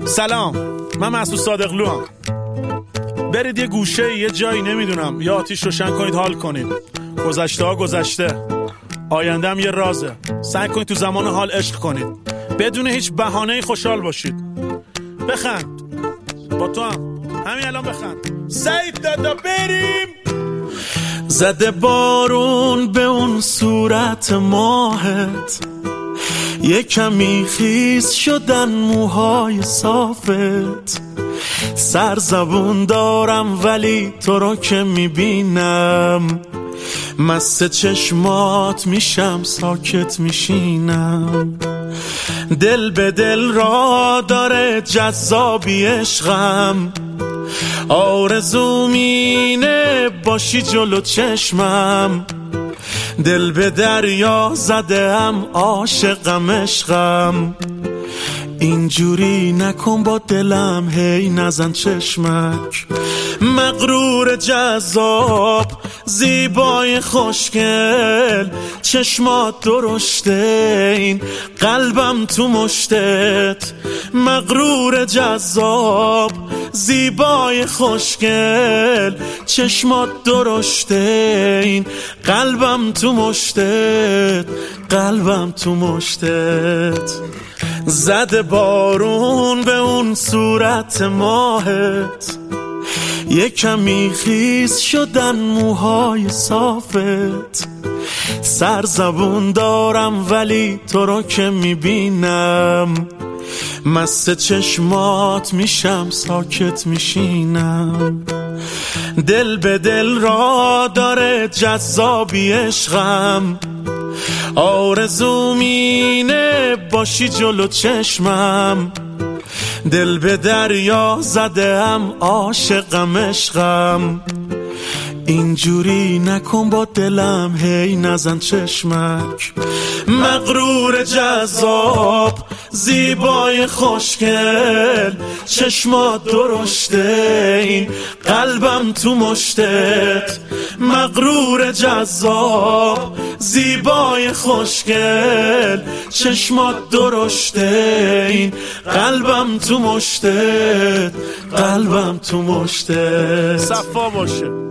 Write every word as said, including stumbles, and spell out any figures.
سلام، من مسعود صادقلو ام. برید یه گوشه یه جایی نمیدونم یا آتیش روشن کنید حال کنید. گذشته ها گذشته، آینده هم یه رازه. سعی کنید تو زمان حال عشق کنید، بدون هیچ بهانه‌ای خوشحال باشید. بخند، با تو هم همین الان بخند. سعید دادا بریم. زده بارون به اون صورت ماهت، یه کمی خیس شدن موهای صافت. سرزبون دارم ولی تو رو که میبینم، مست چشمات میشم ساکت میشینم. دل به دل را داره جذابی عشقم، آرزوم اینه باشی جلو چشمم. دل به دریا زدم عاشقم عشقم، اینجوری نکن با دلم هی نزن چشمک. مغرور جذاب زیبای خوشگل، چشمات درشته این قلبم تو مشتت. مغرور جذاب زیبای خوشگل، چشمات درشته این قلبم تو مشتت. قلبم تو مشتت. زده بارون به اون صورت ماهت، یه کمی خیس شدن موهای صافت. سرزبون دارم ولی تو رو که میبینم، مست چشمات میشم ساکت میشینم. دل به دل را داره جذابی عشقم، آرزوم اینه باشی جلو چشمم. دل به دریا زدم عاشقم عشقم، اینجوری نکن با دلم هی نزن چشمک. مغرور جذاب زیبای خوشگل، چشمات درشته این قلبم تو مشتت. مغرور جذاب زیبای خوشگل، چشمات درشته این قلبم تو مشتت. قلبم تو مشتت. صفا باشه.